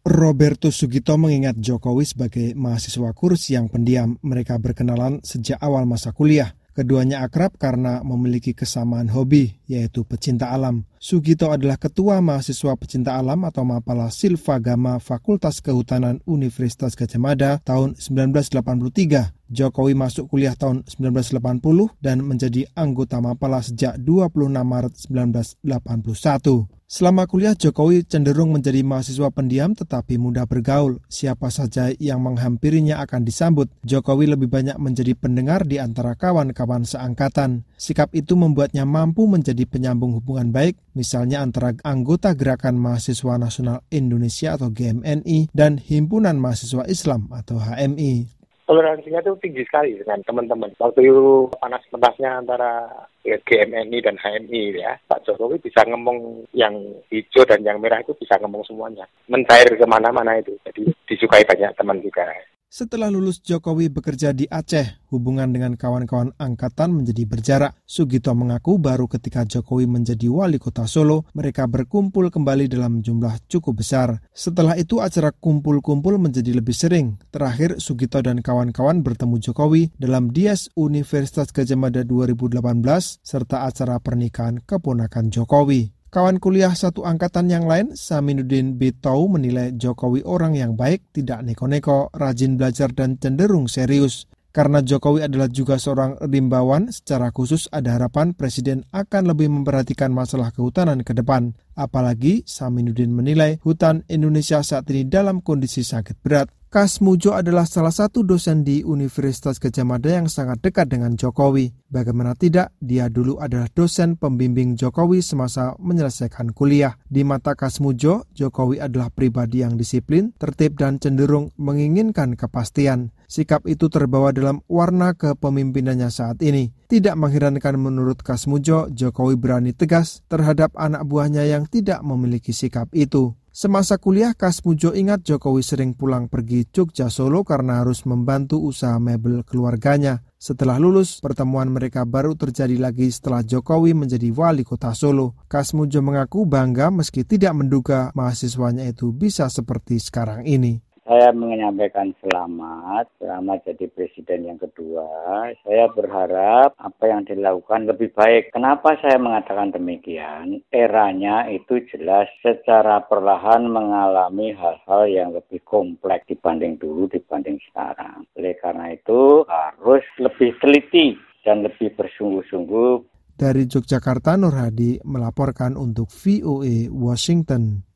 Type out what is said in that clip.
Robertus Sugito mengingat Jokowi sebagai mahasiswa kurs yang pendiam. Mereka berkenalan sejak awal masa kuliah. Keduanya akrab karena memiliki kesamaan hobi, yaitu pecinta alam. Sugito adalah ketua mahasiswa pecinta alam atau Mapala Silvagama Fakultas Kehutanan Universitas Gadjah Mada tahun 1983. Jokowi masuk kuliah tahun 1980 dan menjadi anggota Mapala sejak 26 Maret 1981. Selama kuliah, Jokowi cenderung menjadi mahasiswa pendiam tetapi mudah bergaul. Siapa saja yang menghampirinya akan disambut. Jokowi lebih banyak menjadi pendengar di antara kawan-kawan seangkatan. Sikap itu membuatnya mampu menjadi penyambung hubungan baik, misalnya antara anggota Gerakan Mahasiswa Nasional Indonesia atau GMNI dan Himpunan Mahasiswa Islam atau HMI. Toleransinya itu tinggi sekali dengan teman-teman. Waktu itu panas-panasnya antara GMNI dan HMI ya, Pak Jokowi bisa ngomong yang hijau dan yang merah itu bisa ngomong semuanya. Mencair kemana-mana itu, jadi disukai banyak teman juga. Setelah lulus, Jokowi bekerja di Aceh. Hubungan dengan kawan-kawan angkatan menjadi berjarak. Sugito mengaku baru ketika Jokowi menjadi wali kota Solo, mereka berkumpul kembali dalam jumlah cukup besar. Setelah itu acara kumpul-kumpul menjadi lebih sering. Terakhir, Sugito dan kawan-kawan bertemu Jokowi dalam Dias Universitas Gadjah Mada 2018 serta acara pernikahan keponakan Jokowi. Kawan kuliah satu angkatan yang lain, Saminuddin Bitau, menilai Jokowi orang yang baik, tidak neko-neko, rajin belajar dan cenderung serius. Karena Jokowi adalah juga seorang rimbawan, secara khusus ada harapan Presiden akan lebih memperhatikan masalah kehutanan ke depan. Apalagi Saminuddin menilai hutan Indonesia saat ini dalam kondisi sakit berat. Kasmujo adalah salah satu dosen di Universitas Gadjah Mada yang sangat dekat dengan Jokowi. Bagaimana tidak, dia dulu adalah dosen pembimbing Jokowi semasa menyelesaikan kuliah. Di mata Kasmujo, Jokowi adalah pribadi yang disiplin, tertib dan cenderung menginginkan kepastian. Sikap itu terbawa dalam warna kepemimpinannya saat ini. Tidak mengherankan menurut Kasmujo, Jokowi berani tegas terhadap anak buahnya yang tidak memiliki sikap itu. Semasa kuliah, Kasmujo ingat Jokowi sering pulang pergi Jogja Solo karena harus membantu usaha mebel keluarganya. Setelah lulus, pertemuan mereka baru terjadi lagi setelah Jokowi menjadi wali kota Solo. Kasmujo mengaku bangga meski tidak menduga mahasiswanya itu bisa seperti sekarang ini. Saya menyampaikan selamat jadi presiden yang kedua. Saya berharap apa yang dilakukan lebih baik. Kenapa saya mengatakan demikian? Eranya itu jelas secara perlahan mengalami hal-hal yang lebih kompleks dibanding dulu, dibanding sekarang. Oleh karena itu harus lebih teliti dan lebih bersungguh-sungguh. Dari Yogyakarta, Nur Hadi melaporkan untuk VOA Washington.